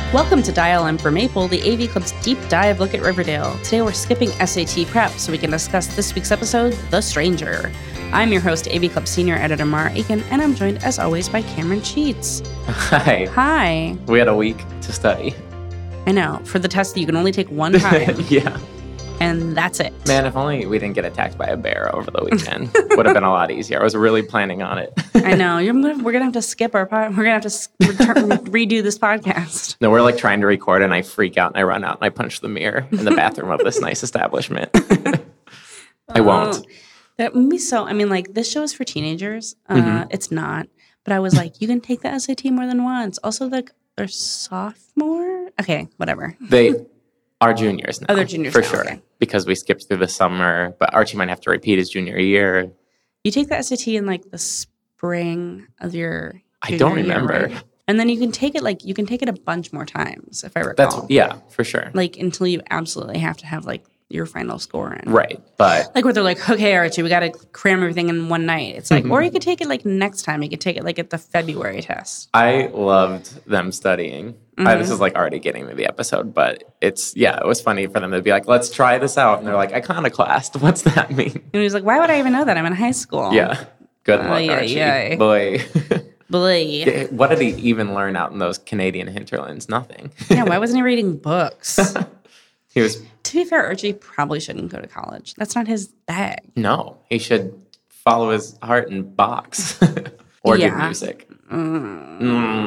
Welcome to Dial M for Maple, the AV Club's deep dive look at Riverdale. Today we're skipping SAT prep so we can discuss this week's episode, The Stranger. I'm your host, AV Club Senior Editor Mara Aiken, and I'm joined as always by Cameron Sheets. Hi. Hi. We had a week to study. I know. For the test that you can only take one time. Yeah. And that's it. Man, if only we didn't get attacked by a bear over the weekend. Would have been a lot easier. I was really planning on it. I know. We're going to have to skip our pod. We're going to have to redo this podcast. No, we're like trying to record and I freak out and I run out and I punch the mirror in the bathroom of this nice establishment. I won't. That would be so, I mean, like, this show is for teenagers. It's not. But I was like, you can take the SAT more than once. Also, like, they're sophomore? Okay, whatever. They are juniors now. Oh, they're juniors for now, sure. okay. Because we skipped through the summer, but Archie might have to repeat his junior year. You take the SAT in, like, the spring of your I don't junior year, remember. right? And then you can take it a bunch more times, if I recall. Yeah, for sure. Like, until you absolutely have to have, like, your final score in. Right, but... Like, where they're like, okay, Archie, we got to cram everything in one night. It's like, or you could take it, like, next time. You could take it, like, at the February test. I loved them studying. This is, like, already getting to the episode, but it was funny for them to be like, let's try this out. And they're like, iconoclast, what's that mean? And he's like, why would I even know that? I'm in high school. Yeah, good luck, Archie. Yeah. Boy. Boy. What did he even learn out in those Canadian hinterlands? Nothing. Yeah, why wasn't he reading books? He was... To be fair, Archie probably shouldn't go to college. That's not his bag. No, he should follow his heart and box or do music. Let's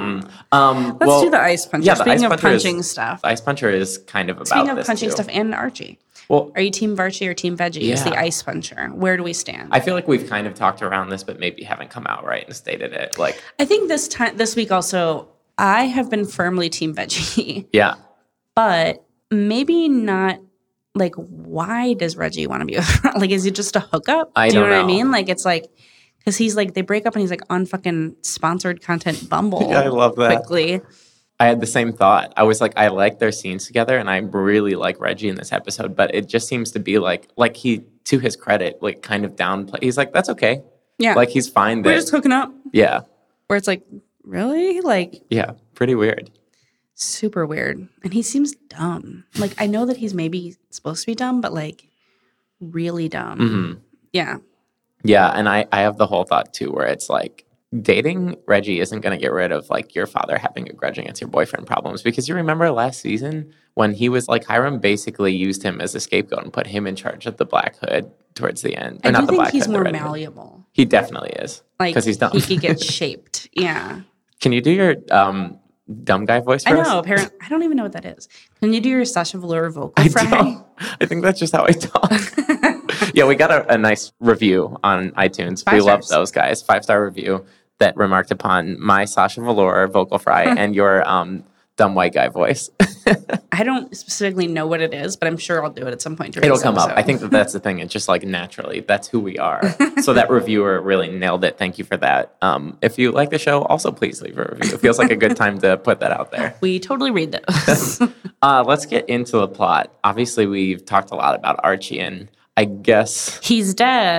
do the Ice Puncher. Yeah, Speaking of punching stuff. The Ice Puncher is kind of about Speaking of this punching too. stuff and Archie. Well, are you Team Varchie or Team Veggie? Yeah. It's the Ice Puncher. Where do we stand? I feel like we've kind of talked around this, but maybe haven't come out right and stated it. Like, I think this week also, I have been firmly Team Veggie. Yeah. But maybe not. Like, why does Reggie want to be with her? Like, is it just a hookup? I Do you know don't what I mean? Like, it's like, because he's like, they break up and he's like on fucking sponsored content Bumble. Yeah, I love that. Quickly. I had the same thought. I was like, I like their scenes together, and I really like Reggie in this episode, but it just seems to be like he, to his credit, like kind of downplay. He's like, that's okay. Yeah. Like, he's fine. We're just hooking up. Yeah. Where it's like, really? Like. Yeah, pretty weird. Super weird. And he seems dumb. Like, I know that he's maybe supposed to be dumb, but like really dumb. Mm-hmm. Yeah. Yeah, and I have the whole thought too where it's like dating Reggie isn't going to get rid of like your father having a grudge against your boyfriend problems, because you remember last season when he was like Hiram basically used him as a scapegoat and put him in charge of the Black Hood towards the end. I do think he's more malleable. He definitely is. Like, because he's dumb. He could get shaped. Yeah. Can you do your dumb guy voice for us? I know. Apparently, I don't even know what that is. Can you do your Sasha Velour vocal fry? Don't. I think that's just how I talk. Yeah, we got a nice review on iTunes. 5 we stars. love those guys. 5-star review that remarked upon my Sasha Velour vocal fry and your dumb white guy voice. I don't specifically know what it is, but I'm sure I'll do it at some point during It'll this come episode. up. I think that's the thing. It's just like naturally. That's who we are. So that reviewer really nailed it. Thank you for that. If you like the show, also please leave a review. It feels like a good time to put that out there. We totally read those. Let's get into the plot. Obviously, we've talked a lot about Archie, and I guess... He's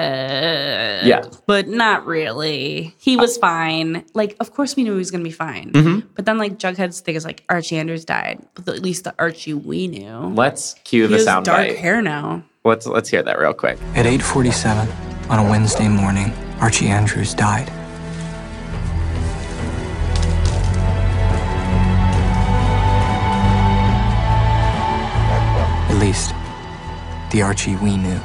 dead. Yeah. But not really. He was fine. Like, of course we knew he was going to be fine. Mm-hmm. But then, like, Jughead's thing is, like, Archie Andrews died. But at least the Archie we knew. Let's cue He the has soundbite. dark hair now. Let's hear that real quick. At 8:47 on a Wednesday morning, Archie Andrews died. At least, the Archie we knew.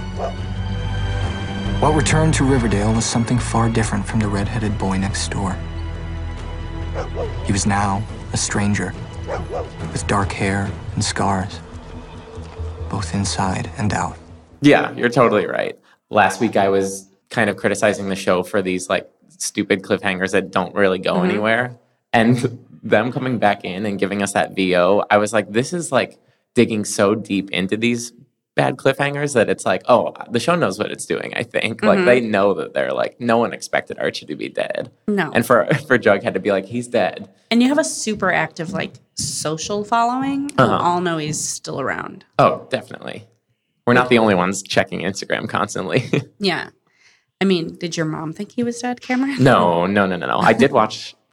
What returned to Riverdale was something far different from the red-headed boy next door. He was now a stranger, with dark hair and scars, both inside and out. Yeah, you're totally right. Last week I was kind of criticizing the show for these like stupid cliffhangers that don't really go anywhere. And them coming back in and giving us that VO, I was like, this is like digging so deep into these bad cliffhangers that it's like, oh, the show knows what it's doing, I think. Like, they know that they're like, no one expected Archie to be dead. No. And for Jughead to be like, he's dead. And you have a super active, like, social following who all know he's still around. Oh, definitely. We're not the only ones checking Instagram constantly. Yeah. I mean, did your mom think he was dead, Cameron? No. I did watch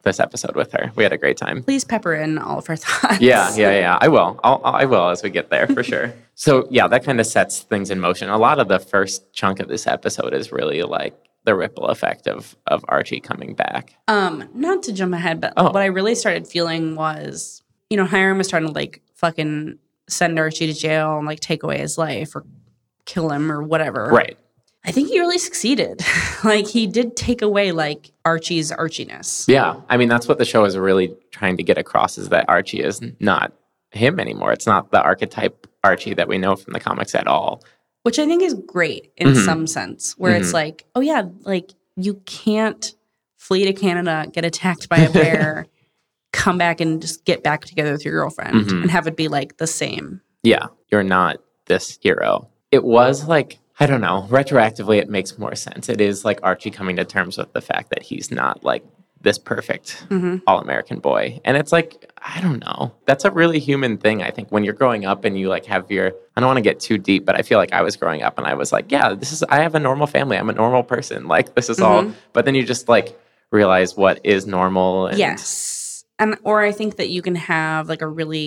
this episode with her. We had a great time. Please pepper in all of her thoughts. Yeah. I will. I will as we get there for sure. So yeah, that kind of sets things in motion. A lot of the first chunk of this episode is really like the ripple effect of Archie coming back. Not to jump ahead, but what I really started feeling was, Hiram was trying to like fucking send Archie to jail and like take away his life or kill him or whatever. Right. I think he really succeeded. Like, he did take away, like, Archie's archiness. Yeah. I mean, that's what the show is really trying to get across, is that Archie is not him anymore. It's not the archetype Archie that we know from the comics at all. Which I think is great in some sense, where it's like, oh, yeah, like, you can't flee to Canada, get attacked by a bear, come back and just get back together with your girlfriend and have it be, like, the same. Yeah. You're not this hero. It was, like, I don't know. Retroactively, it makes more sense. It is like Archie coming to terms with the fact that he's not like this perfect all-American boy. And it's like, I don't know. That's a really human thing, I think, when you're growing up and you like have I don't want to get too deep, but I feel like I was growing up and I was like, yeah, I have a normal family. I'm a normal person. Like, this is all. But then you just like realize what is normal. And yes. Or I think that you can have like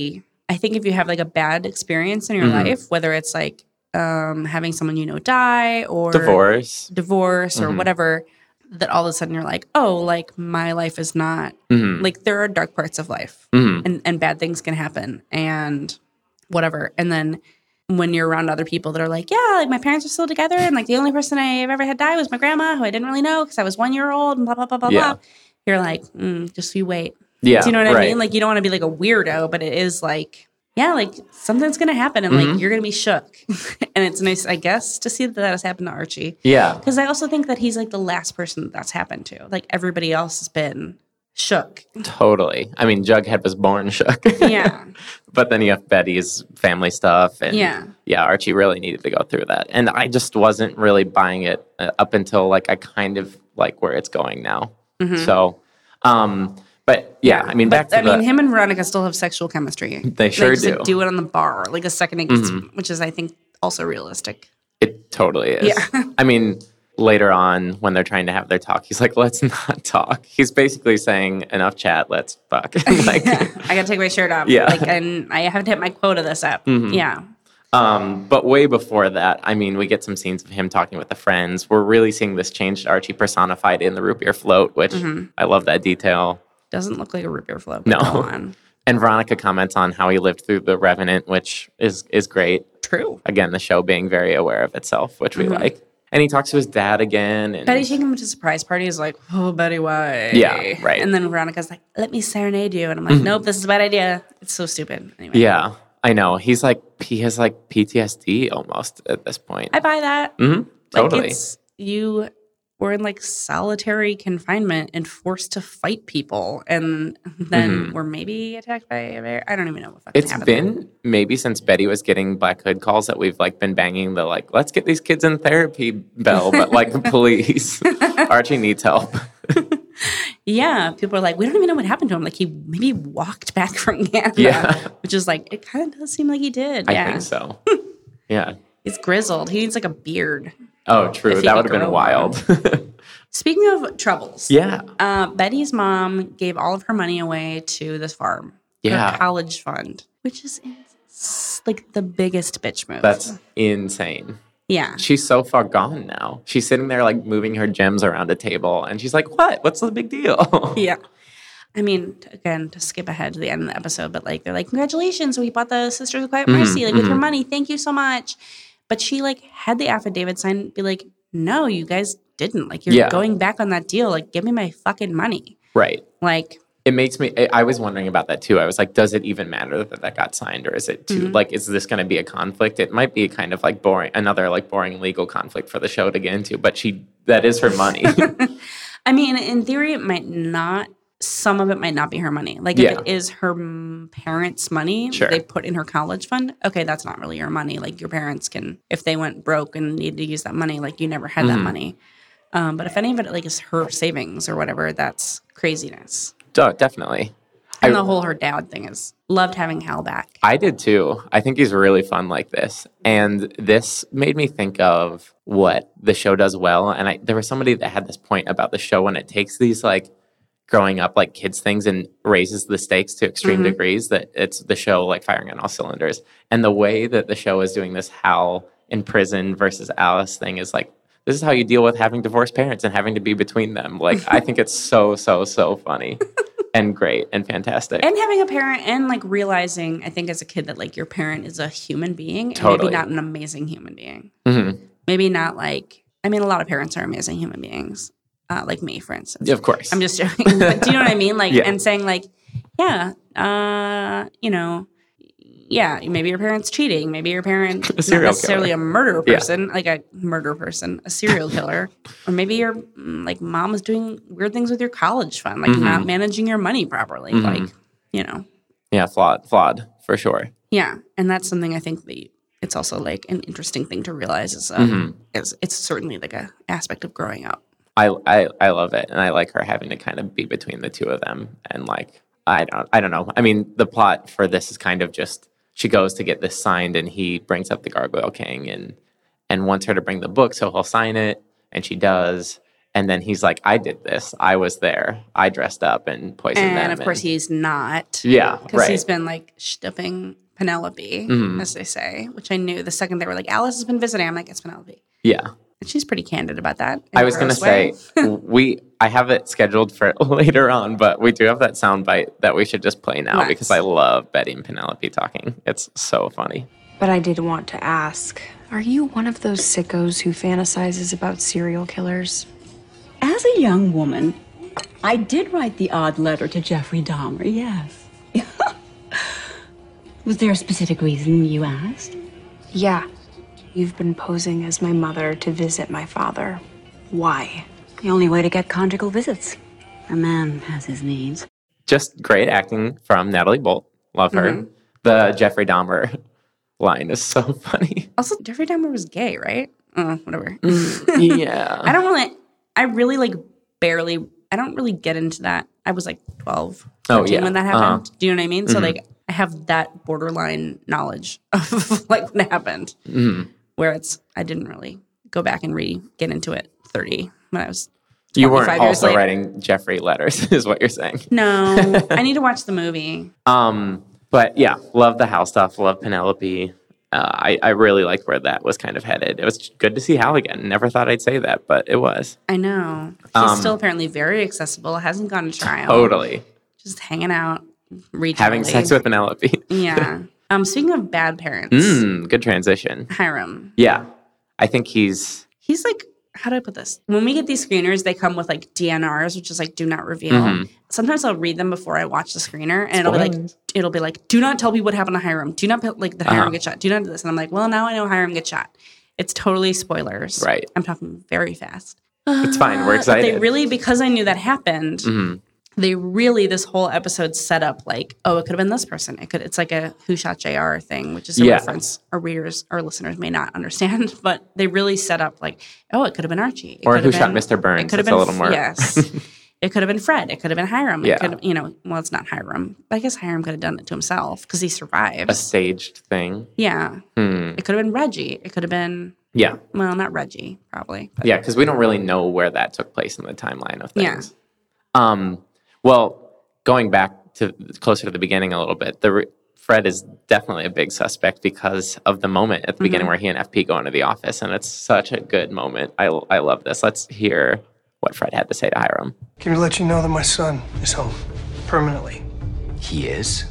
I think if you have like a bad experience in your life, whether it's like, having someone die or divorce or whatever, that all of a sudden you're like, oh, like my life is not like, there are dark parts of life and bad things can happen and whatever. And then when you're around other people that are like, yeah, like my parents are still together and like the only person I've ever had die was my grandma, who I didn't really know because I was 1 year old and blah, blah, blah, blah, blah. You're like, just you wait. Yeah. Do you know what I mean? Like, you don't want to be like a weirdo, but it is like, yeah, like something's going to happen and like you're going to be shook. And it's nice, I guess, to see that has happened to Archie. Yeah. Because I also think that he's like the last person that's happened to. Like, everybody else has been shook. Totally. I mean, Jughead was born shook. Yeah. But then you have Betty's family stuff. And yeah, Archie really needed to go through that. And I just wasn't really buying it up until like I kind of like where it's going now. So, but yeah, I mean, him and Veronica still have sexual chemistry. They sure do. Like, do it on the bar, like a second it gets, which is, I think, also realistic. It totally is. Yeah. I mean, later on when they're trying to have their talk, he's like, "Let's not talk." He's basically saying, "Enough chat, let's fuck." Like, I gotta take my shirt off. Yeah. Like, and I haven't hit my quota this up. Yeah. But way before that, I mean, we get some scenes of him talking with the friends. We're really seeing this changed Archie personified in the root beer float, which I love that detail. Doesn't look like a root beer float. No. And Veronica comments on how he lived through The Revenant, which is great. True. Again, the show being very aware of itself, which we like. And he talks to his dad again. And Betty taking him to a surprise party is like, oh, Betty, why? Yeah, right. And then Veronica's like, let me serenade you. And I'm like, nope, this is a bad idea. It's so stupid. Anyway. Yeah, I know. He has like PTSD almost at this point. I buy that. Totally. Like, you were in like solitary confinement and forced to fight people, and then were maybe attacked by a bear. I don't even know what fucking happened. It's been maybe since Betty was getting Black Hood calls that we've like been banging the like, let's get these kids in therapy bell, but like the police. Archie needs help. Yeah, people are like, we don't even know what happened to him. Like, he maybe walked back from Canada, which is like, it kind of does seem like he did. I think so. Yeah. He's grizzled. He needs like a beard. Oh, true. That would have been wild. Speaking of troubles. Yeah. Betty's mom gave all of her money away to this farm. Yeah. Her college fund, which is like the biggest bitch move. That's insane. Yeah. She's so far gone now. She's sitting there like moving her gems around a table and she's like, what? What's the big deal? Yeah. I mean, again, to skip ahead to the end of the episode, but like, they're like, congratulations, we bought the Sisters of Quiet Mercy, like with your money. Thank you so much. But she like had the affidavit signed, be like, no, you guys didn't. Like, you're going back on that deal. Like, give me my fucking money. Right. Like, it makes me, I was wondering about that too. I was like, does it even matter that got signed, or is it too, like, is this going to be a conflict? It might be kind of like another like boring legal conflict for the show to get into, but that is her money. I mean, in theory, it might not. Some of it might not be her money. Like, if it is her parents' money they put in her college fund, okay, that's not really your money. Like, your parents can, if they went broke and needed to use that money, like, you never had that money. But if any of it, like, is her savings or whatever, that's craziness. Definitely. And the whole her dad thing is, loved having Hal back. I did too. I think he's really fun like this. And this made me think of what the show does well. And there was somebody that had this point about the show when it takes these, like, growing up like kids things and raises the stakes to extreme degrees that it's the show like firing on all cylinders. And the way that the show is doing this Hal in prison versus Alice thing is like, this is how you deal with having divorced parents and having to be between them. Like, I think it's so funny and great and fantastic. And having a parent and like realizing, I think as a kid, that like your parent is a human being and Totally. maybe not an amazing human being. Mm-hmm. Maybe not like, I mean, a lot of parents are amazing human beings. Like me, for instance. Of course. I'm just joking. But do you know what I mean? Like, Yeah. and saying like, you know, yeah, maybe your parent's cheating. Maybe your parent not serial necessarily killer. a murder Yeah. person, like a murder person, a serial killer. Or maybe your like mom is doing weird things with your college fund, like not managing your money properly. Like, you know. Yeah, flawed for sure. Yeah. And that's something I think that it's also like an interesting thing to realize is it's certainly like a aspect of growing up. I love it, and I like her having to kind of be between the two of them, and like I don't know. I mean, the plot for this is kind of just she goes to get this signed, and he brings up the Gargoyle King and wants her to bring the book, so he'll sign it, and she does, and then he's like, "I did this. I was there. I dressed up and poisoned them." And of course, he's not. Yeah, Because right. he's been like stuffing Penelope, as they say, which I knew the second they were like, Alice has been visiting. I'm like, it's Penelope. Yeah. And she's pretty candid about that. I was going to say, I have it scheduled for later on, but we do have that soundbite that we should just play now Nice. because I love Betty and Penelope talking. It's so funny. But I did want to ask, are you one of those sickos who fantasizes about serial killers? As a young woman, I did write the odd letter to Jeffrey Dahmer, yes. Was there a specific reason you asked? Yeah. You've been posing as my mother to visit my father. Why? The only way to get conjugal visits. A man has his needs. Just great acting from Natalie Bolt. Love her. The Jeffrey Dahmer line is so funny. Also, Jeffrey Dahmer was gay, right? Whatever. Yeah. I don't really get into that. I was like 12, 13 when that happened. Do you know what I mean? So like, I have that borderline knowledge of like what happened. Where I didn't really go back and get into it 30 when I was 25 You weren't years also later. writing Jeffrey letters, is what you're saying. No, I need to watch the movie. But yeah, love the Hal stuff. Love Penelope. I really liked where that was kind of headed. It was good to see Hal again. Never thought I'd say that, but it was. I know. He's still apparently very accessible. Hasn't gone to trial. Totally. Just hanging out, Having sex with Penelope. Yeah. Speaking of bad parents, Good transition. Hiram. Yeah. I think he's like, how do I put this? When we get these screeners, they come with like DNRs, which is like do not reveal. Sometimes I'll read them before I watch the screener, and it'll be like, do not tell me what happened to Hiram. Do not put like the Hiram gets shot. Do not do this. And I'm like, well, now I know Hiram gets shot. It's totally spoilers. Right. I'm talking very fast. it's fine. We're But excited. they really, because I knew that happened, they really, this whole episode set up like, oh, it could have been this person. It's like a Who Shot JR thing, which is a reference our readers, our listeners may not understand, but they really set up like, oh, it could have been Archie. It Or could Who have Shot been- Mr. Burns. It could have It's been, a little more. yes. It could have been Fred. It could have been Hiram. Yeah. It could have, well, it's not Hiram. But I guess Hiram could have done it to himself because he survived. A staged thing. Yeah. It could have been Reggie. It could have been, Yeah. well, not Reggie, probably. But Yeah, because we don't really know where that took place in the timeline of Yeah. things. Well, going back to closer to the beginning a little bit, Fred is definitely a big suspect because of the moment at the beginning where he and FP go into the office, and it's such a good moment. I love this. Let's hear what Fred had to say to Hiram. Can we let you know that my son is home permanently? He is?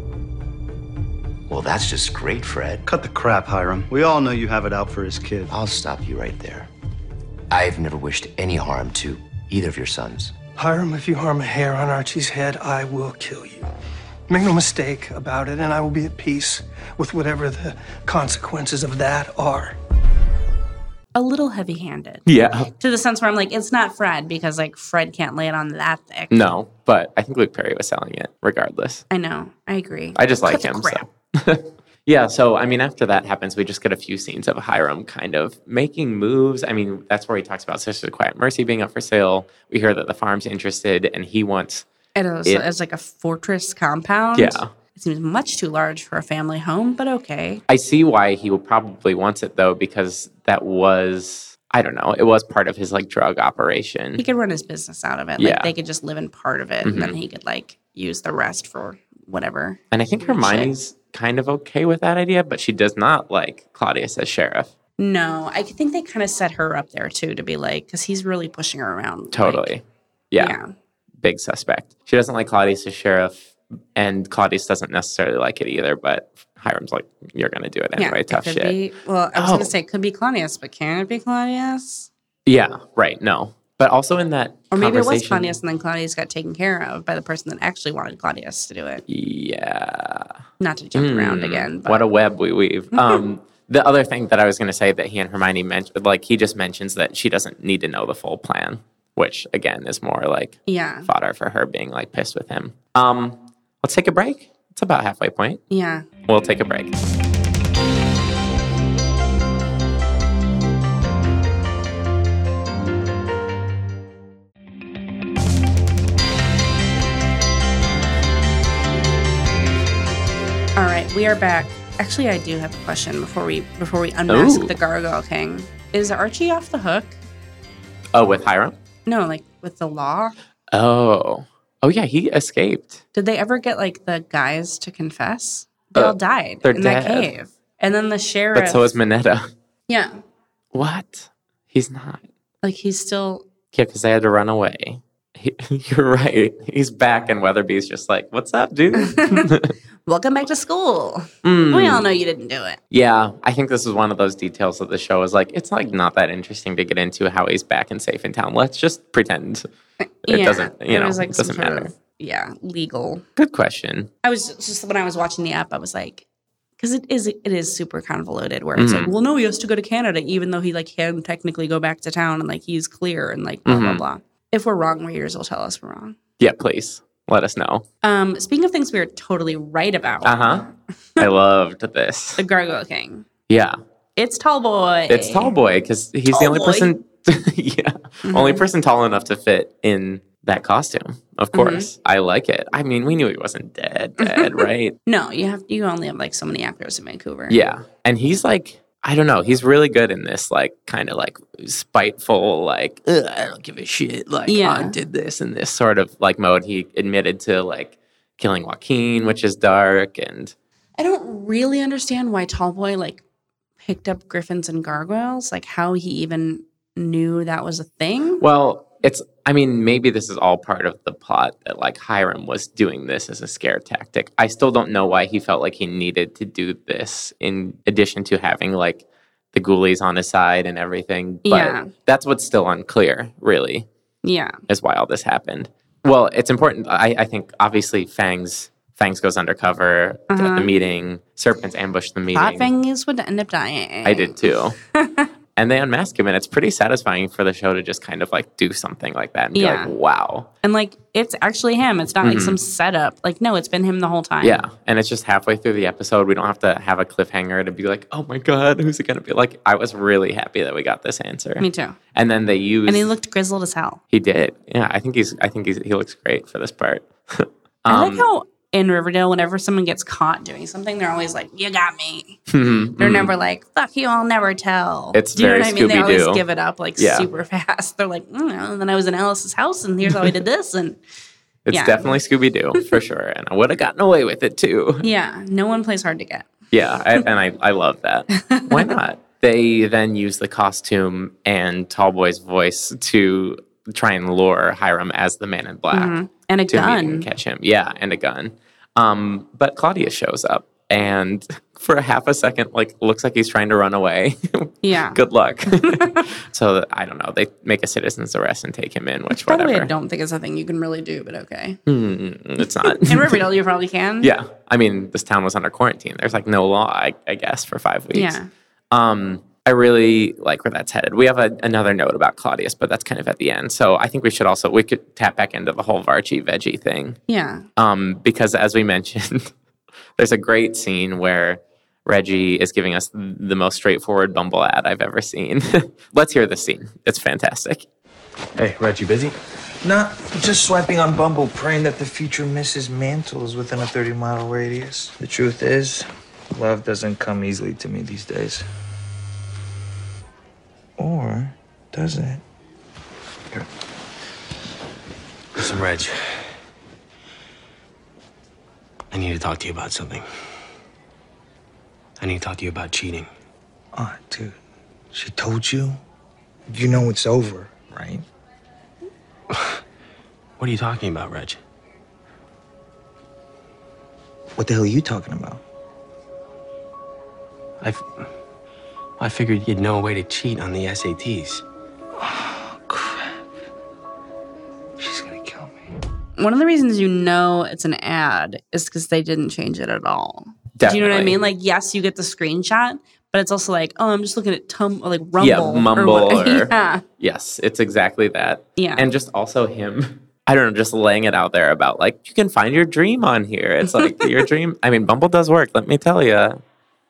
Well, that's just great, Fred. Cut the crap, Hiram. We all know you have it out for his kid. I'll stop you right there. I've never wished any harm to either of your sons. Hiram, if you harm a hair on Archie's head, I will kill you. Make no mistake about it, and I will be at peace with whatever the consequences of that are. a little heavy-handed. Yeah. To the sense where I'm like, it's not Fred because like Fred can't lay it on that thick. No, but I think Luke Perry was selling it regardless. I know. I agree. I just like Cut the him. crap. So. Yeah, so, I mean, after that happens, we just get a few scenes of Hiram kind of making moves. I mean, that's where he talks about Sisters of Quiet Mercy being up for sale. We hear that the farm's interested, and he wants... It's like a fortress compound. Yeah. It seems much too large for a family home, but okay. I see why he probably wants it, though, because that was I don't know. It was part of his like drug operation. He could run his business out of it. Yeah. Like they could just live in part of it, and then he could like use the rest for whatever. And I think Hermione's kind of okay with that idea, but she does not like Claudius as sheriff. No, I think they kind of set her up there too to be like, because he's really pushing her around. Totally. Like, yeah. Big suspect. She doesn't like Claudius as sheriff, and Claudius doesn't necessarily like it either, but Hiram's like, you're going to do it anyway. Tough shit. Well, I was going to say it could be Claudius, but can it be Claudius? Yeah, right. No. But also in that Or maybe it was Claudius, and then Claudius got taken care of by the person that actually wanted Claudius to do it. Yeah. Not to jump around again. But. What a web we weave. The other thing that I was going to say that he and Hermione mentioned, like he just mentions that she doesn't need to know the full plan, which again is more like fodder for her being like pissed with him. Let's take a break. It's about halfway point. Yeah. We'll take a break. All right, we are back. Actually, I do have a question before we unmask the Gargoyle King. Is Archie off the hook? Oh, with Hiram? No, like with the law. Oh yeah, he escaped. Did they ever get like the guys to confess? They all died in that cave. And then the sheriff. But so is Minetta. Yeah. What? He's not. Like he's still. Yeah, because they had to run away. You're right. He's back, and Weatherby's just like, "What's up, dude? Welcome back to school. We all know you didn't do it." Yeah, I think this is one of those details of the show. Is like it's like not that interesting to get into how he's back and safe in town. Let's just pretend it doesn't. You know, it doesn't matter. Legal. Good question. I was just when I was watching the app, I was like, because it is super convoluted. Where it's like, well, no, he has to go to Canada, even though he like can technically go back to town and like he's clear and like blah blah blah. If we're wrong, readers will tell us we're wrong. Yeah, please let us know. Speaking of things we are totally right about. I loved this. The Gargoyle King. Yeah. It's Tallboy. It's Tallboy because he's the only person. Only person tall enough to fit in that costume. Of course, I like it. I mean, we knew he wasn't dead, right? No, you only have like so many actors in Vancouver. Yeah, and he's like, I don't know, he's really good in this, like, kind of like spiteful, like, I don't give a shit, like, I did this in this sort of like mode. He admitted to like killing Joaquin, which is dark, and I don't really understand why Tallboy like picked up griffins and gargoyles, like how he even knew that was a thing. Well, I mean, maybe this is all part of the plot that like Hiram was doing this as a scare tactic. I still don't know why he felt like he needed to do this in addition to having like the ghoulies on his side and everything. But that's what's still unclear, really. Yeah. Is why all this happened. Well, it's important. I think obviously Fangs goes undercover at the meeting. Serpents ambush the meeting. Thought Fangs would end up dying. I did too. And they unmask him, and it's pretty satisfying for the show to just kind of like do something like that and be like, wow. And like, it's actually him. It's not like some setup. Like, no, it's been him the whole time. Yeah. And it's just halfway through the episode. We don't have to have a cliffhanger to be like, oh my God, who's it going to be? Like, I was really happy that we got this answer. Me too. And then they used. And he looked grizzled as hell. He did. Yeah. I think he looks great for this part. I like how in Riverdale, whenever someone gets caught doing something, they're always like, you got me. They're never like, fuck you, I'll never tell. It's Do you very know what I mean? They Scooby-Doo. always give it up like super fast. They're like, and then I was in Alice's house and here's how I did this. And it's definitely Scooby-Doo for sure. And I would have gotten away with it too. Yeah. No one plays hard to get. Yeah. I love that. Why not? They then use the costume and Tallboy's voice to try and lure Hiram as the Man in Black. And a to gun. meet and catch him. Yeah, and a gun. But Claudius shows up, and for a half a second, like, looks like he's trying to run away. Yeah. Good luck. So, I don't know. They make a citizen's arrest and take him in, which Probably whatever. I don't think it's a thing you can really do, but okay. It's not. In Riverdale, you probably can. Yeah. I mean, this town was under quarantine. There's, like, no law, I guess, for 5 weeks. Yeah. I really like where that's headed. We have another note about Claudius, but that's kind of at the end. So I think we could tap back into the whole Varchi veggie thing. Yeah. Because as we mentioned, there's a great scene where Reggie is giving us the most straightforward Bumble ad I've ever seen. Let's hear this scene. It's fantastic. Hey, Reggie, busy? Nah, just swiping on Bumble, praying that the future Mrs. Mantle is within a 30-mile radius. The truth is, love doesn't come easily to me these days. Or does it? Here. Listen, Reg. I need to talk to you about something. I need to talk to you about cheating. Oh, dude. She told you? You know it's over, right? What are you talking about, Reg? What the hell are you talking about? I figured you'd know a way to cheat on the SATs. Oh, crap. She's gonna kill me. One of the reasons you know it's an ad is because they didn't change it at all. Definitely. Do you know what I mean? Like, yes, you get the screenshot, but it's also like, oh, I'm just looking at Rumble. Yeah, Mumble. Yeah. Yes, it's exactly that. Yeah. And just also him, I don't know, just laying it out there about, like, you can find your dream on here. It's like, your dream. I mean, Bumble does work, let me tell you.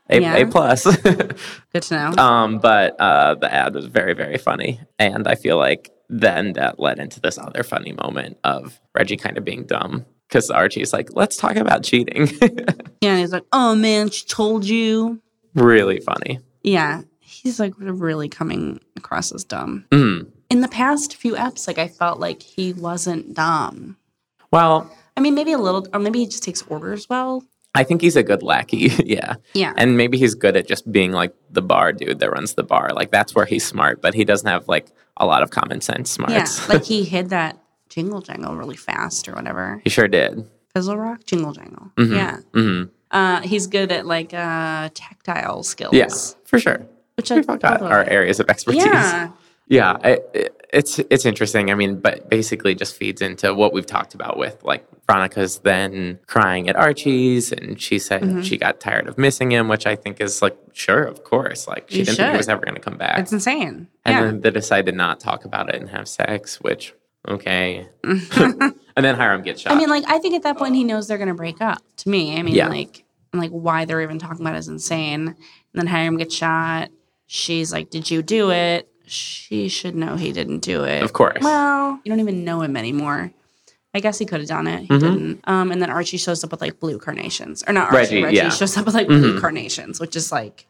A plus. Good to know. But the ad was very, very funny. And I feel like then that led into this other funny moment of Reggie kind of being dumb. Because Archie's like, let's talk about cheating. Yeah, and he's like, oh, man, she told you. Really funny. Yeah, he's like really coming across as dumb. Mm. In the past few eps, like I felt like he wasn't dumb. Well, I mean, maybe a little, or maybe he just takes orders well. I think he's a good lackey. Yeah. Yeah. And maybe he's good at just being like the bar dude that runs the bar. Like that's where he's smart, but he doesn't have like a lot of common sense smarts. Yeah, like he hid that jingle jangle really fast or whatever. He sure did. Fizzle Rock, jingle jangle. Mm-hmm. Yeah. Mm-hmm. He's good at like tactile skills. Yeah, for sure. Which we forgot our areas of expertise. Yeah. Yeah, it's interesting. I mean, but basically just feeds into what we've talked about with like Veronica's then crying at Archie's, and she said she got tired of missing him, which I think is like, sure, of course. Like she didn't think he was ever going to come back. It's insane. And then they decide to not talk about it and have sex, which, okay. And then Hiram gets shot. I mean, like, I think at that point he knows they're going to break up, to me. I mean, like why they're even talking about it is insane. And then Hiram gets shot. She's like, did you do it? She should know he didn't do it. Of course. Well, you don't even know him anymore. I guess he could have done it. He didn't. And then Archie shows up with like blue carnations. Or not Archie. Reggie shows up with like blue carnations, which is like,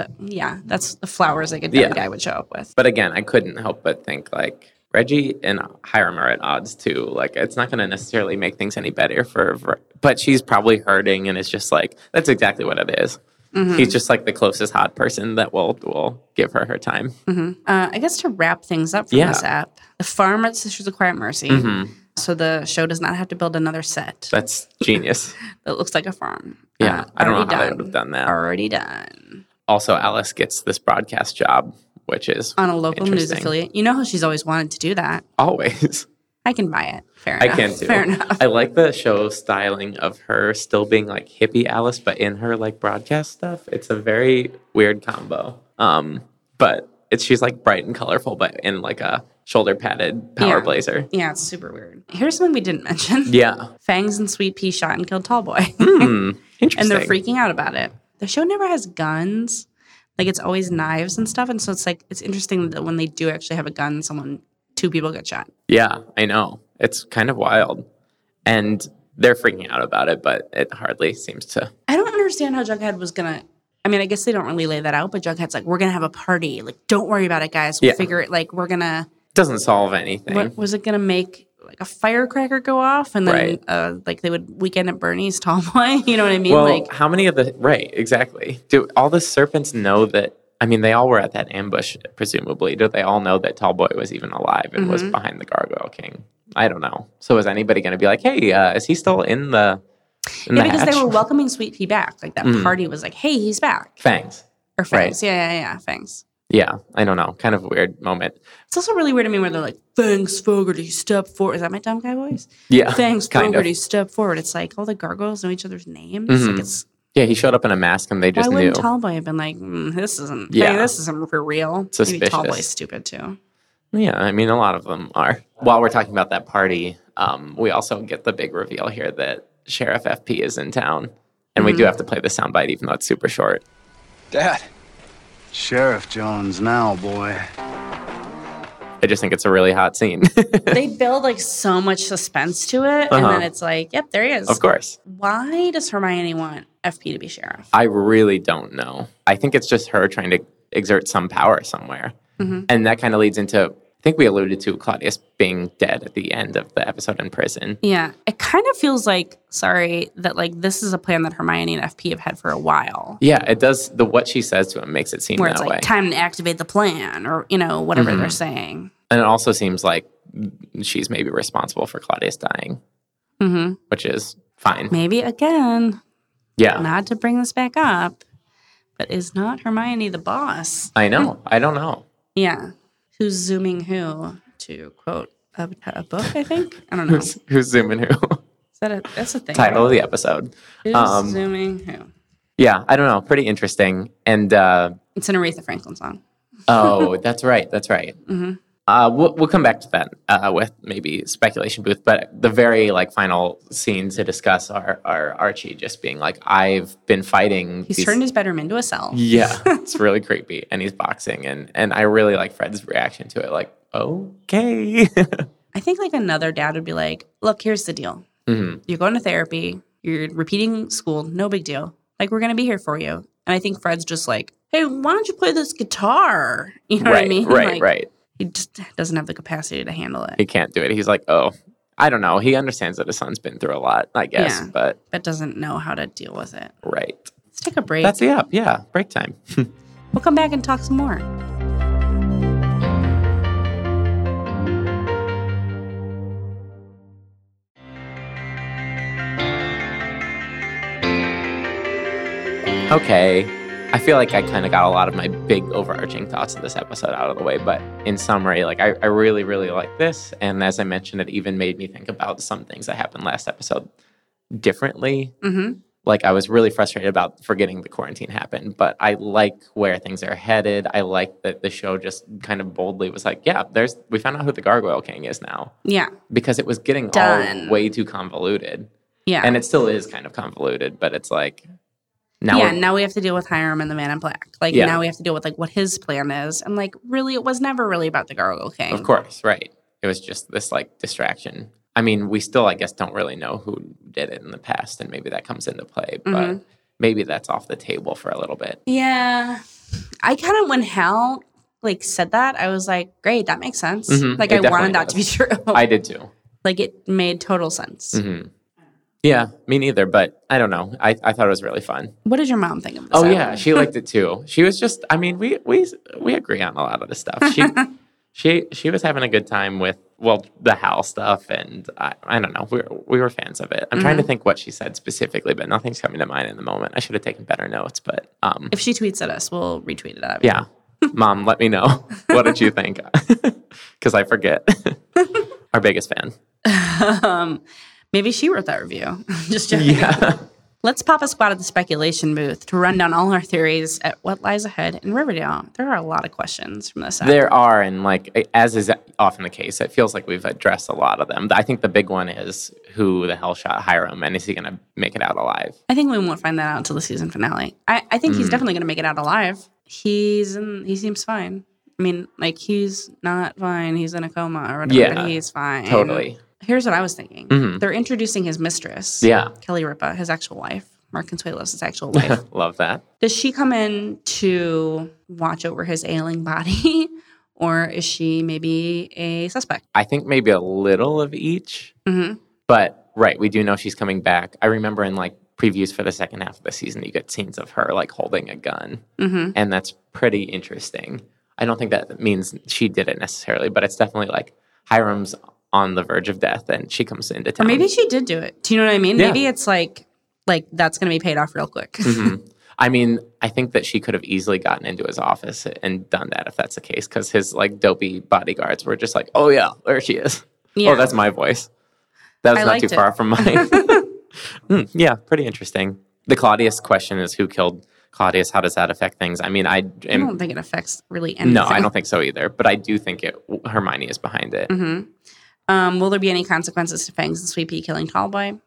that's the flowers like a dead guy would show up with. But again, I couldn't help but think like Reggie and Hiram are at odds too. Like it's not going to necessarily make things any better but she's probably hurting and it's just like, that's exactly what it is. He's just like the closest hot person that will give her time. I guess to wrap things up for this app, the farm at Sisters of Quiet Mercy. So the show does not have to build another set. That's genius. That looks like a farm. Yeah, I don't know how they would have done that. Already done. Also, Alice gets this broadcast job, which is on a local news affiliate. You know how she's always wanted to do that. Always. I can buy it. Fair enough. I can too. Fair enough. I like the show styling of her still being like hippie Alice, but in her like broadcast stuff. It's a very weird combo. But she's like bright and colorful, but in like a shoulder padded power blazer. Yeah, it's super weird. Here's something we didn't mention. Yeah. Fangs and Sweet Pea shot and killed Tallboy. Interesting. And they're freaking out about it. The show never has guns. Like it's always knives and stuff. And so it's like, it's interesting that when they do actually have a gun, two people get shot. Yeah, I know. It's kind of wild. And they're freaking out about it, but it hardly seems to. I don't understand how Jughead was going to. I mean, I guess they don't really lay that out, but Jughead's like, we're going to have a party. Like, don't worry about it, guys. We'll figure it. Like, we're going to. Doesn't solve anything. What was it going to make like a firecracker go off? And then like they would Weekend at Bernie's Tallboy? You know what I mean? Well, like, how many of the. Right, exactly. Do all the serpents know that. I mean, they all were at that ambush, presumably. Do they all know that Tallboy was even alive and was behind the Gargoyle King? I don't know. So is anybody going to be like, hey, is he still in the because hatch? they were welcoming Sweet Pea back. Like that party was like, hey, he's back. Fangs. Or Fangs. Right. Yeah, Fangs. Yeah, I don't know. Kind of a weird moment. It's also really weird to me where they're like, Fangs Fogarty, step forward. Is that my dumb guy voice? Yeah. Fangs Fogarty, step forward. It's like all the gargoyles know each other's names. Like it's. Yeah, he showed up in a mask and they just knew. Why wouldn't Tallboy have been like, this isn't for real? Suspicious. Maybe Tallboy's stupid too. Yeah, I mean, a lot of them are. While we're talking about that party, we also get the big reveal here that Sheriff FP is in town. And we do have to play the soundbite, even though it's super short. Dad. Sheriff Jones now, boy. I just think it's a really hot scene. They build like so much suspense to it, and then it's like, yep, there he is. Of course. Why does Hermione want FP to be sheriff? I really don't know. I think it's just her trying to exert some power somewhere. And that kind of leads into, I think we alluded to Claudius being dead at the end of the episode in prison. Yeah. It kind of feels like, that like this is a plan that Hermione and FP have had for a while. Yeah, it does. What she says to him makes it seem where that it's like, way. time to activate the plan or, whatever they're saying. And it also seems like she's maybe responsible for Claudius dying, which is fine. Maybe again. Yeah. Not to bring this back up, but is not Hermione the boss? I know. I don't know. Yeah. Who's zooming who, to quote a book, I think? I don't know. Who's zooming who? That's a thing. Title of the episode. Who's zooming who? Yeah, I don't know. Pretty interesting. And it's an Aretha Franklin song. Oh, that's right. That's right. We'll come back to that with maybe speculation booth. But the very final scene to discuss are Archie just being like, I've been fighting. He's turned his bedroom into a cell. Yeah, it's really creepy. And he's boxing. And I really like Fred's reaction to it. Like, okay. I think another dad would be like, look, here's the deal. You're going to therapy. You're repeating school. No big deal. We're going to be here for you. And I think Fred's just like, hey, why don't you play this guitar? You know what I mean? Right. He just doesn't have the capacity to handle it. He can't do it. He's like, oh, I don't know. He understands that his son's been through a lot, I guess. Yeah, but doesn't know how to deal with it. Right. Let's take a break. That's the app. Yeah, break time. We'll come back and talk some more. Okay. I feel like I kind of got a lot of my big overarching thoughts of this episode out of the way, but in summary, I really, really like this. And as I mentioned, it even made me think about some things that happened last episode differently. I was really frustrated about forgetting the quarantine happened, but I like where things are headed. I like that the show just kind of boldly was like, yeah, we found out who the Gargoyle King is now. Yeah. Because it was getting all way too convoluted. Yeah. And it still is kind of convoluted, but it's like... Now we have to deal with Hiram and the Man in Black. Now we have to deal with what his plan is. And really, it was never really about the Gargoyle King. Of course, right. It was just this distraction. I mean, we still, I guess, don't really know who did it in the past, and maybe that comes into play. But maybe that's off the table for a little bit. Yeah. I kind of, when Hal said that, I was like, great, that makes sense. I wanted that to be true. I did too. It made total sense. Yeah, me neither, but I don't know. I thought it was really fun. What did your mom think of this? Oh, yeah, she liked it too. She was just, I mean, we agree on a lot of the stuff. She was having a good time with, the Hal stuff, and I don't know. We were fans of it. I'm trying to think what she said specifically, but nothing's coming to mind in the moment. I should have taken better notes, but... if she tweets at us, we'll retweet it out. Yeah. Mom, let me know. What did you think? Because I forget. Our biggest fan. Maybe she wrote that review. Just joking. Yeah. Let's pop a squat at the speculation booth to run down all our theories at what lies ahead in Riverdale. There are a lot of questions from this episode. There are, and as is often the case, it feels like we've addressed a lot of them. I think the big one is who the hell shot Hiram, and is he going to make it out alive? I think we won't find that out until the season finale. I think he's definitely going to make it out alive. He seems fine. I mean, he's not fine. He's in a coma or whatever, but he's fine. Totally. Here's what I was thinking. They're introducing his mistress, Kelly Ripa, his actual wife. Mark Consuelos' his actual wife. Love that. Does she come in to watch over his ailing body, or is she maybe a suspect? I think maybe a little of each. But, right, we do know she's coming back. I remember in, previews for the second half of the season, you get scenes of her, holding a gun. And that's pretty interesting. I don't think that means she did it necessarily, but it's definitely, Hiram's on the verge of death, and she comes into town. Or maybe she did do it. Do you know what I mean? Yeah. Maybe it's like that's going to be paid off real quick. I mean, I think that she could have easily gotten into his office and done that if that's the case, because his dopey bodyguards were just like, oh yeah, there she is. Yeah. Oh, that's my voice. That was not too far from mine. Yeah, pretty interesting. The Claudius question is, who killed Claudius? How does that affect things? I mean, I don't think it affects really anything. No, I don't think so either. But I do think Hermione is behind it. Will there be any consequences to Fangs and Sweet Pea killing Tallboy?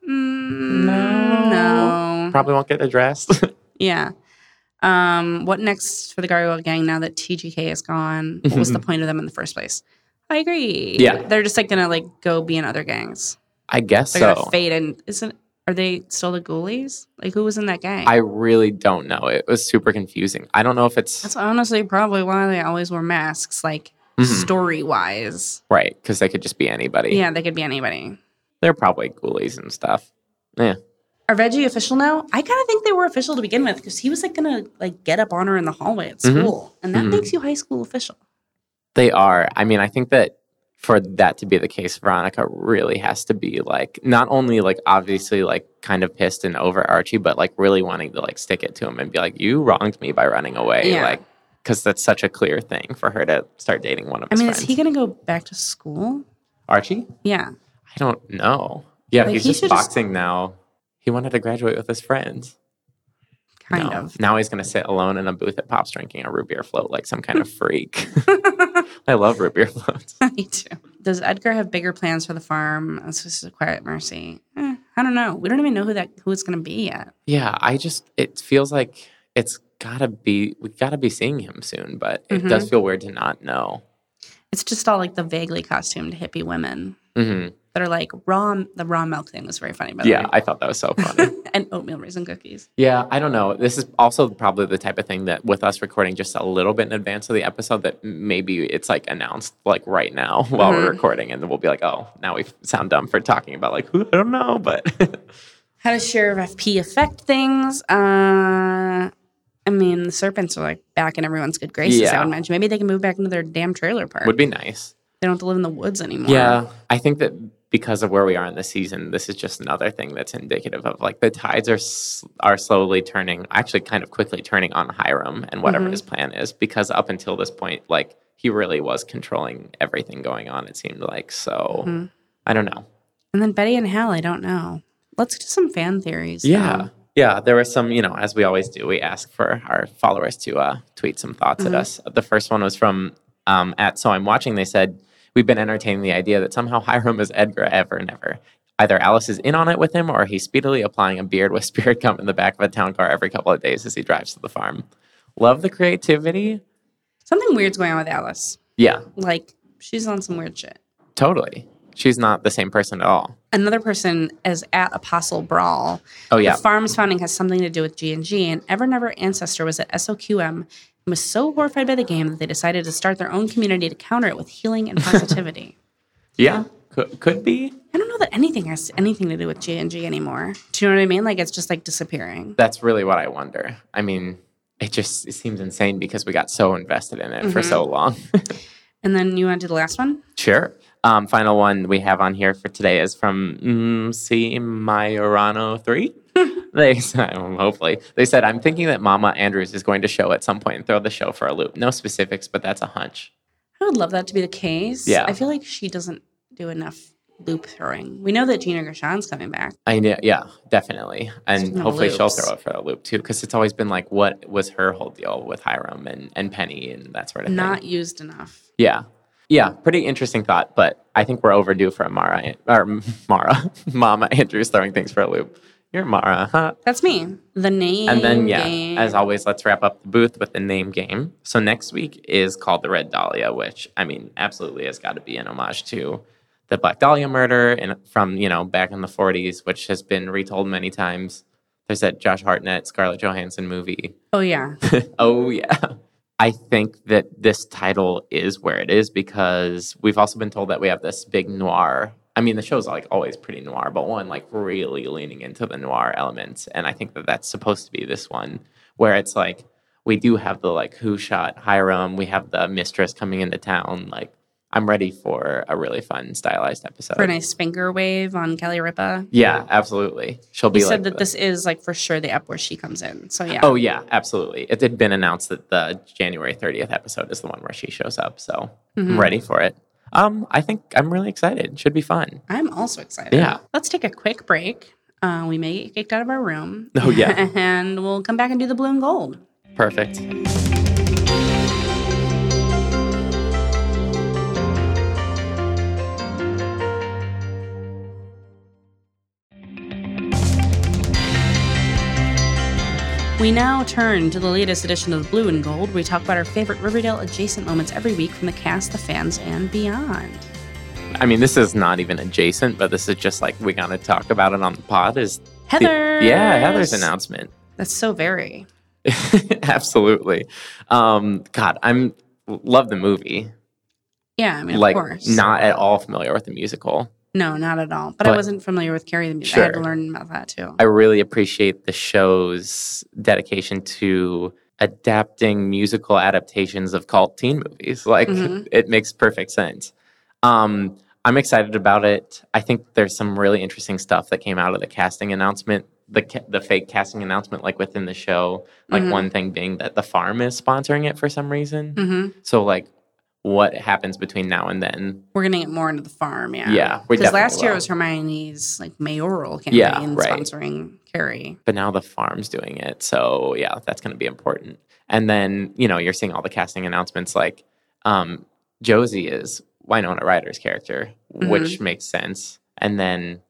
No. Probably won't get addressed. Yeah. What next for the Gargoyle Gang now that TGK is gone? What was the point of them in the first place? I agree. Yeah. They're just going to go be in other gangs. I guess They're so. Gonna fade in. Isn't Are they still the ghoulies? Like, who was in that gang? I really don't know. It was super confusing. I don't know if it's... That's honestly probably why they always wear masks, like, story-wise. Right, because they could just be anybody. Yeah, they could be anybody. They're probably ghoulies and stuff. Yeah. Are Veggie official now? I kind of think they were official to begin with because he was, like, going to, like, get up on her in the hallway at school. And that makes you high school official. They are. I mean, I think that for that to be the case, Veronica really has to be, like, not only, like, obviously, like, kind of pissed and over Archie, but, like, really wanting to, like, stick it to him and be like, you wronged me by running away. Yeah. Like, because that's such a clear thing for her to start dating one of his friends. Is he going to go back to school? Archie? Yeah. I don't know. Yeah, Like, he's he just should boxing now. He wanted to graduate with his friends. Kind of. Now he's going to sit alone in a booth at Pops drinking a root beer float like some kind of freak. I love root beer floats. Me too. Does Edgar have bigger plans for the farm? It's just a quiet mercy. I don't know. We don't even know who it's going to be yet. Yeah, it feels like we gotta be seeing him soon, but it does feel weird to not know. It's just all like the vaguely costumed hippie women that are like the raw milk thing was very funny, by the way. Yeah, I thought that was so funny. And oatmeal raisin cookies. Yeah, I don't know. This is also probably the type of thing that with us recording just a little bit in advance of the episode that maybe it's like announced like right now while we're recording and we'll be like, oh, now we sound dumb for talking about like, I don't know, but... How does Sheriff FP affect things? I mean, the serpents are like back in everyone's good graces, I would imagine. Maybe they can move back into their damn trailer park. Would be nice. They don't have to live in the woods anymore. Yeah, I think that because of where we are in the season, this is just another thing that's indicative of like the tides are slowly turning, actually kind of quickly turning on Hiram and whatever his plan is. Because up until this point, like he really was controlling everything going on, it seemed like. So I don't know. And then Betty and Hal, I don't know. Let's do some fan theories. Yeah. Yeah, there were some, as we always do, we ask for our followers to tweet some thoughts at us. The first one was from at So I'm Watching. They said, we've been entertaining the idea that somehow Hiram is Edgar ever and ever. Either Alice is in on it with him or he's speedily applying a beard with spirit gum in the back of a town car every couple of days as he drives to the farm. Love the creativity. Something weird's going on with Alice. Yeah. Like, she's on some weird shit. Totally. She's not the same person at all. Another person is at Apostle Brawl. Oh, yeah. The farm's founding has something to do with G&G, and Ever Never ancestor was at SOQM and was so horrified by the game that they decided to start their own community to counter it with healing and positivity. Yeah, could be. I don't know that anything has anything to do with G&G anymore. Do you know what I mean? Like, it's just, like, disappearing. That's really what I wonder. I mean, it seems insane because we got so invested in it for so long. And then you want to do the last one? Sure. Final one we have on here for today is from C. Majorano 3. They said, hopefully. They said, I'm thinking that Mama Andrews is going to show at some point and throw the show for a loop. No specifics, but that's a hunch. I would love that to be the case. Yeah. I feel like she doesn't do enough loop throwing. We know that Gina Gershon's coming back. Yeah, definitely. And hopefully she'll loops. throw it for a loop too, because it's always been like, what was her whole deal with Hiram and Penny and that sort of thing. Not used enough. Yeah. Yeah, pretty interesting thought, but I think we're overdue for Mama Andrews throwing things for a loop. You're Mara, huh? That's me. The name And then, game. as always, let's wrap up the booth with the name game. So next week is called The Red Dahlia, which, I mean, absolutely has got to be an homage to the Black Dahlia murder from, back in the 40s, which has been retold many times. There's that Josh Hartnett, Scarlett Johansson movie. Oh, yeah. Oh, yeah. I think that this title is where it is because we've also been told that we have this big noir. I mean, the show's like always pretty noir, but one like really leaning into the noir elements. And I think that that's supposed to be this one where it's like we do have the like who shot Hiram. We have the mistress coming into town. Like I'm ready for a really fun stylized episode. For a nice finger wave on Kelly Ripa. Yeah, absolutely. She'll be You like said that this is like for sure the ep where she comes in. So yeah. Oh yeah, absolutely. It had been announced that the January 30th episode is the one where she shows up. So I'm ready for it. I think I'm really excited. Should be fun. I'm also excited. Yeah. Let's take a quick break. We may get kicked out of our room. Oh, yeah. And we'll come back and do the blue and gold. Perfect. We now turn to the latest edition of Blue and Gold, where we talk about our favorite Riverdale adjacent moments every week from the cast, the fans, and beyond. I mean, this is not even adjacent, but this is just like we gotta talk about it on the pod. Is Heather's announcement. That's so very. Absolutely. God, I'm love the movie. Yeah, I mean, like, of course. Not at all familiar with the musical. No, not at all. But I wasn't familiar with Carrie the music. Sure. I had to learn about that too. I really appreciate the show's dedication to adapting musical adaptations of cult teen movies. Like, it makes perfect sense. I'm excited about it. I think there's some really interesting stuff that came out of the casting announcement, the fake casting announcement, like within the show. Like one thing being that the farm is sponsoring it for some reason. So like, what happens between now and then? We're gonna get more into the farm, yeah. Yeah, because last year it was Hermione's like mayoral campaign right. sponsoring Carrie, but now the farm's doing it. So yeah, that's gonna be important. And then you're seeing all the casting announcements. Like Josie is Winona Ryder's character, which makes sense. And then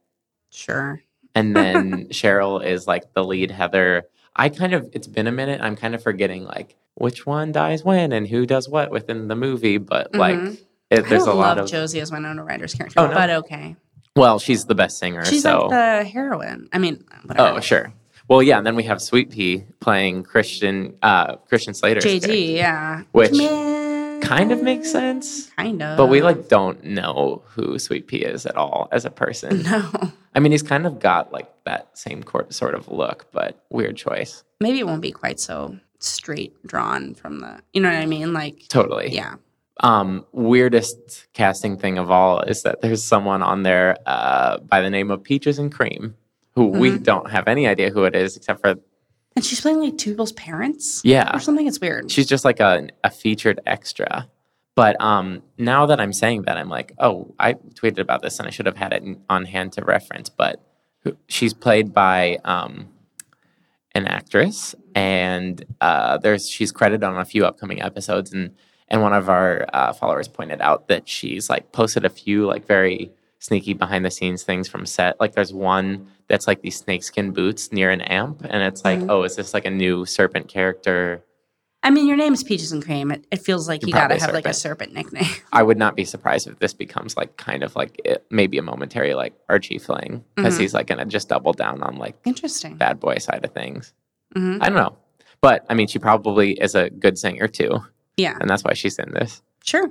and then Cheryl is like the lead Heather. It's been a minute. I'm kind of forgetting like which one dies when and who does what within the movie, but like there's a lot of Josie as Winona Ryder's character, but okay. Well, she's the best singer. She's like the heroine. I mean, whatever. Oh, sure. Well, yeah, and then we have Sweet Pea playing Christian Slater's JG, character, yeah, which kind of makes sense. Kind of, but we like don't know who Sweet Pea is at all as a person. No, I mean he's kind of got like that same sort of look, but weird choice. Maybe it won't be quite so straight drawn from the, you know what I mean? Like totally, yeah. Weirdest casting thing of all is that there's someone on there by the name of Peaches and Cream, who we don't have any idea who it is except for. And she's playing like two people's parents? Yeah. Or something. It's weird. She's just like a featured extra. But now that I'm saying that, I'm like, oh, I tweeted about this and I should have had it on hand to reference. But she's played by an actress, and she's credited on a few upcoming episodes. And one of our followers pointed out that she's like posted a few like very sneaky behind the scenes things from set. Like there's one that's like these snakeskin boots near an amp, and it's like, oh, is this like a new serpent character? I mean, your name's Peaches and Cream. It feels like you gotta have like a serpent nickname. I would not be surprised if this becomes like kind of like maybe a momentary like Archie fling, because he's like gonna just double down on like interesting bad boy side of things. I don't know, but I mean, she probably is a good singer too. Yeah, and that's why she's in this. Sure,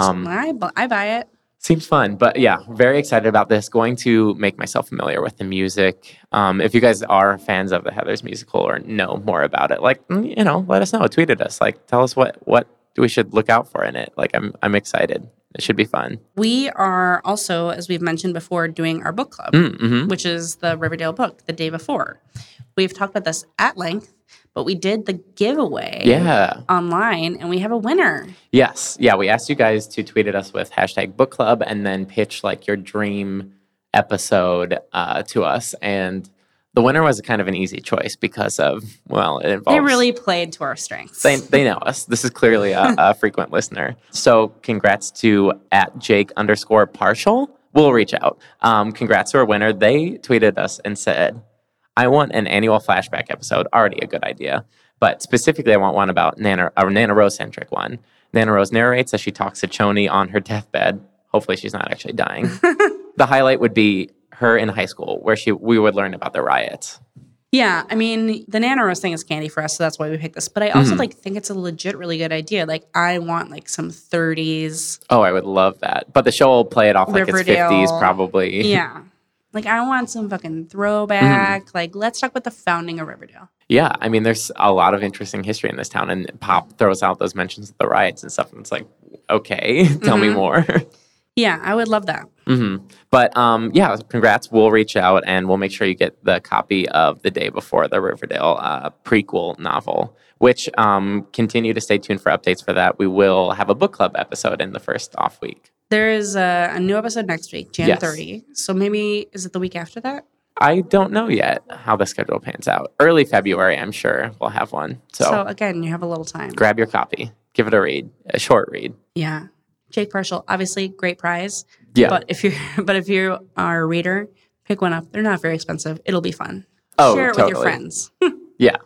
I buy it. Seems fun, but yeah, very excited about this. Going to make myself familiar with the music. If you guys are fans of the Heathers musical or know more about it, like, let us know. Tweet at us. Like, tell us what we should look out for in it. Like, I'm excited. It should be fun. We are also, as we've mentioned before, doing our book club, which is the Riverdale book, The Day Before. We've talked about this at length. But we did the giveaway online, and we have a winner. Yes. Yeah, we asked you guys to tweet at us with #bookclub and then pitch like your dream episode to us. And the winner was kind of an easy choice because of, well, it involves... They really played to our strengths. They know us. This is clearly a frequent listener. So congrats to @Jake_partial. We'll reach out. Congrats to our winner. They tweeted us and said... I want an annual flashback episode. Already a good idea. But specifically, I want one about Nana Rose-centric one. Nana Rose narrates as she talks to Choni on her deathbed. Hopefully, she's not actually dying. The highlight would be her in high school, where we would learn about the riots. Yeah, I mean, the Nana Rose thing is candy for us, so that's why we picked this. But I also think it's a legit, really good idea. Like, I want like some 30s. Oh, I would love that. But the show will play it off like Riverdale. It's 50s, probably. Yeah. Like, I want some fucking throwback. Like, let's talk about the founding of Riverdale. Yeah, I mean, there's a lot of interesting history in this town, and Pop throws out those mentions of the riots and stuff, and it's like, okay, tell me more. Yeah, I would love that. But, yeah, congrats. We'll reach out, and we'll make sure you get the copy of The Day Before, the Riverdale prequel novel, which continue to stay tuned for updates for that. We will have a book club episode in the first off week. There is a new episode next week, Jan 30. So maybe, is it the week after that? I don't know yet how the schedule pans out. Early February, I'm sure we'll have one. So again, you have a little time. Grab your copy. Give it a read. A short read. Yeah. Jake Partial, obviously, great prize. Yeah. But if you are a reader, pick one up. They're not very expensive. It'll be fun. Oh, Share it with your friends. Yeah.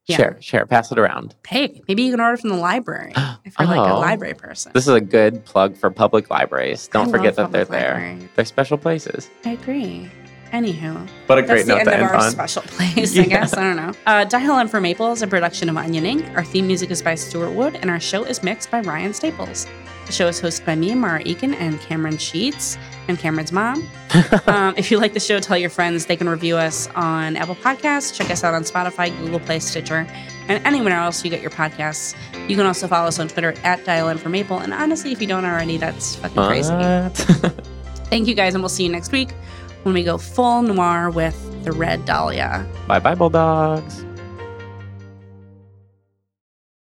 Yeah. Share, pass it around. Hey, maybe you can order from the library if you're like a library person. This is a good plug for public libraries. Don't forget that they're there. Library. They're special places. I agree. Anywho. What a great note to end on. That's the end of our special place, I guess. I don't know. Dial M for Maple is a production of Onion Ink. Our theme music is by Stuart Wood, and our show is mixed by Ryan Staples. The show is hosted by me, Mara Eakin, and Cameron Sheets, and Cameron's mom. If you like the show, tell your friends. They can review us on Apple Podcasts. Check us out on Spotify, Google Play, Stitcher, and anywhere else you get your podcasts. You can also follow us on Twitter at Dial M for Maple. And honestly, if you don't already, that's fucking crazy. Thank you guys, and we'll see you next week when we go full noir with The Red Dahlia. Bye-bye, Bulldogs.